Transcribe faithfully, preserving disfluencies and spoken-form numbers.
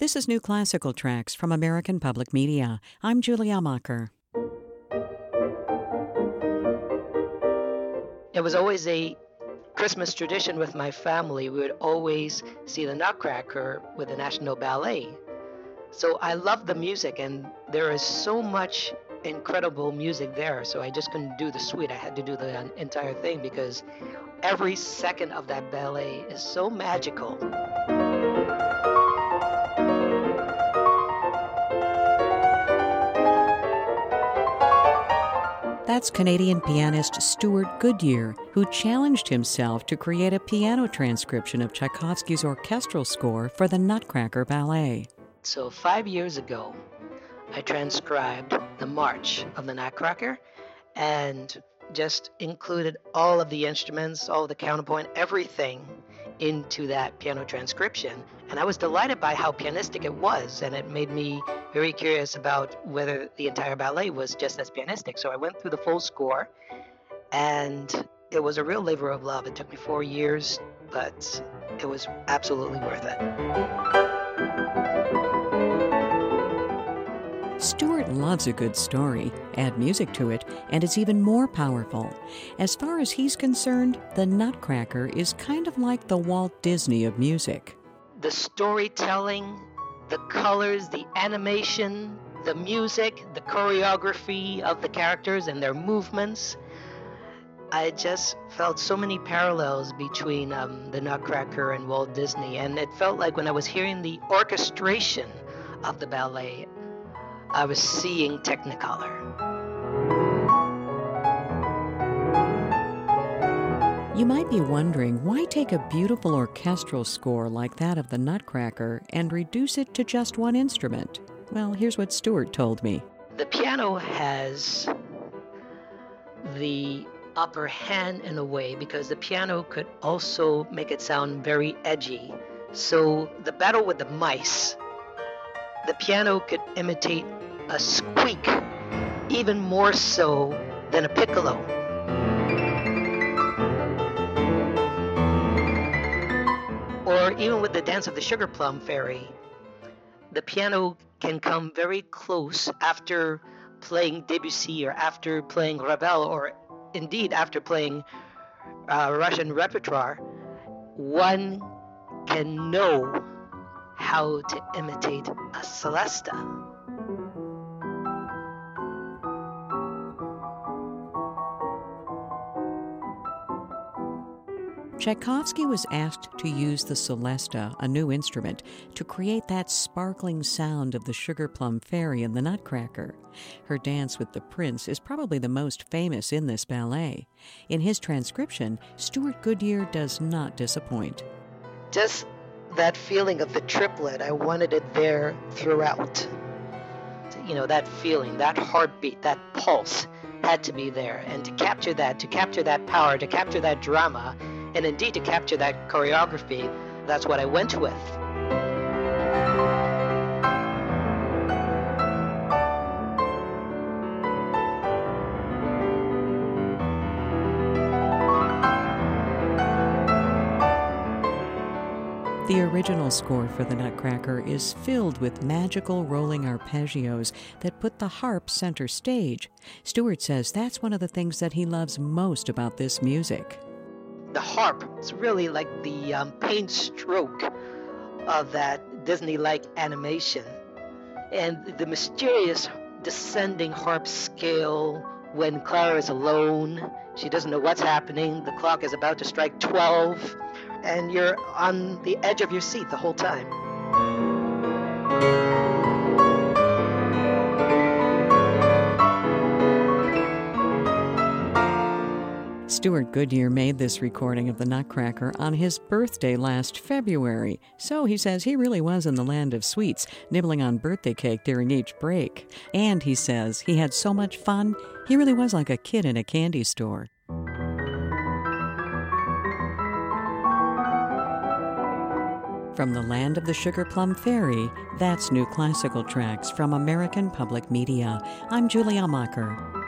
This is New Classical Tracks from American Public Media. I'm Julia Amacher. It was always a Christmas tradition with my family. We would always see the Nutcracker with the National Ballet. So I love the music, and there is so much incredible music there. So I just couldn't do the suite. I had to do the entire thing because every second of that ballet is so magical. That's Canadian pianist Stewart Goodyear, who challenged himself to create a piano transcription of Tchaikovsky's orchestral score for the Nutcracker Ballet. So five years ago, I transcribed the march of the Nutcracker and just included all of the instruments, all of the counterpoint, everything into that piano transcription. And I was delighted by how pianistic it was, and it made me very curious about whether the entire ballet was just as pianistic. So I went through the full score, and it was a real labor of love. It took me four years, but it was absolutely worth it. Stewart loves a good story. Add music to it, and it's even more powerful. As far as he's concerned, the Nutcracker is kind of like the Walt Disney of music. The storytelling, the colors, the animation, the music, the choreography of the characters and their movements. I just felt so many parallels between um, the Nutcracker and Walt Disney, and it felt like when I was hearing the orchestration of the ballet, I was seeing Technicolor. You might be wondering, why take a beautiful orchestral score like that of the Nutcracker and reduce it to just one instrument? Well, here's what Stewart told me. The piano has the upper hand in a way because the piano could also make it sound very edgy. So the battle with the mice, the piano could imitate a squeak even more so than a piccolo. Or even with the Dance of the Sugar Plum Fairy, the piano can come very close after playing Debussy or after playing Ravel or indeed after playing uh, Russian repertoire. One can know how to imitate a celesta. Tchaikovsky was asked to use the celesta, a new instrument, to create that sparkling sound of the Sugar Plum Fairy in the Nutcracker. Her dance with the prince is probably the most famous in this ballet. In his transcription, Stewart Goodyear does not disappoint. Just that feeling of the triplet, I wanted it there throughout. You know, that feeling, that heartbeat, that pulse had to be there. And to capture that, to capture that power, to capture that drama, and indeed to capture that choreography, that's what I went with. The original score for the Nutcracker is filled with magical rolling arpeggios that put the harp center stage. Stewart says that's one of the things that he loves most about this music. The harp is really like the um, paint stroke of that Disney-like animation. And the mysterious descending harp scale when Clara is alone. She doesn't know what's happening. The clock is about to strike twelve. And you're on the edge of your seat the whole time. Stewart Goodyear made this recording of the Nutcracker on his birthday last February, so he says he really was in the land of sweets, nibbling on birthday cake during each break. And he says he had so much fun, he really was like a kid in a candy store. From the land of the Sugar Plum Fairy, that's New Classical Tracks from American Public Media. I'm Julia Amacher.